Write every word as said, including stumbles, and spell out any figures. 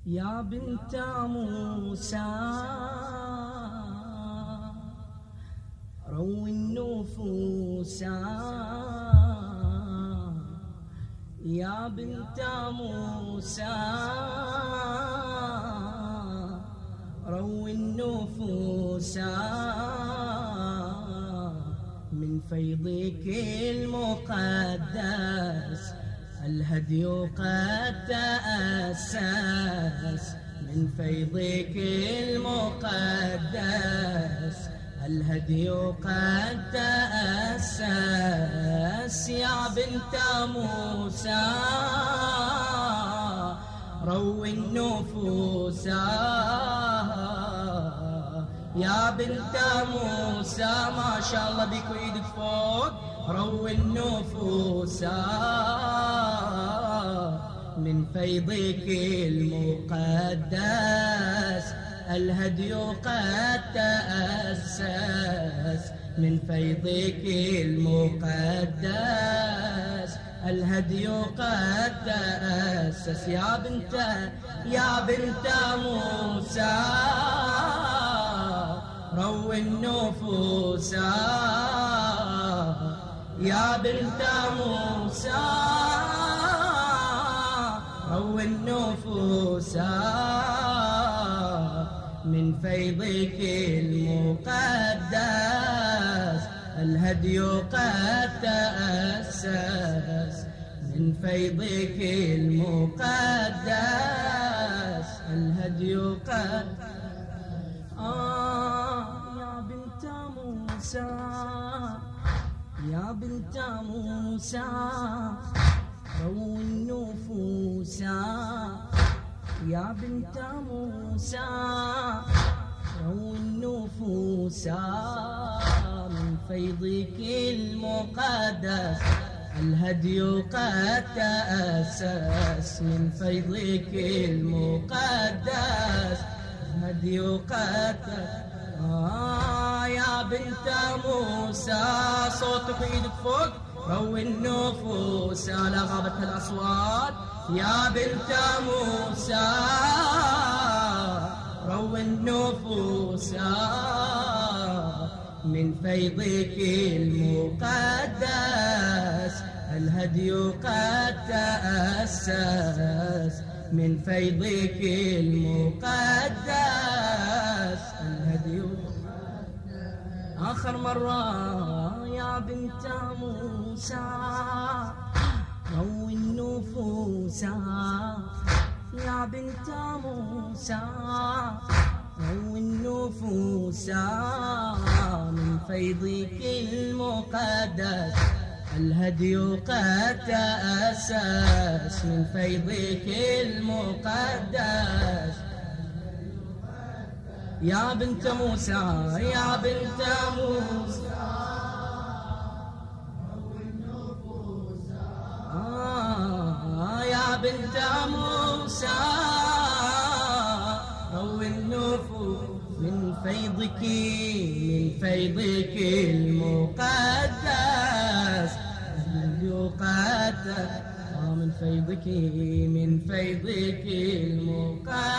يا بنت موسى روي النفوس، يا بنت موسى روي النفوس من فيضك المقدس الهدي قد تأسس، من فيضك المقدس الهدي قد تأسس. يا بنت موسى روي النفوس، يا بنت موسى ما شاء الله بك وإيدك فوق، روي النفوس من فيضك المقدس الهدي قد تأسس، من فيضك المقدس الهدي قد تأسس. يا بنت يا بنت موسى روي النفوس، يا بنت موسى روي النفوس من فيضك المقدس الهدي قد تأسس، من فيضك المقدس الهدي قد آه يا بنت موسى، يا بنت موسى روي النفوس، يا بنت موسى روي النفوس من فيضك المقدس الهدي قد تأسس، من فيضك المقدس الهدي قد آه يا بنت موسى صوتك وإيدك فوق، روي النفوس لا غابت الأصوات. يا بنت موسى روي النفوس من فيضك المقدس الهدي قد تأسس، من فيضك المقدس الهدي. آخر مرة يا بنت موسى روي النفوس، يا بنت موسى روي النفوس من فيضك المقدس الهدي قد تأسس، من فيضك المقدس. يا بنت موسى يا بنت موسى روي النفوس، آه يا بنت موسى روي النفوس من فيضك من فيضك المقدس الهدي قد من فيضك من فيضك المقدس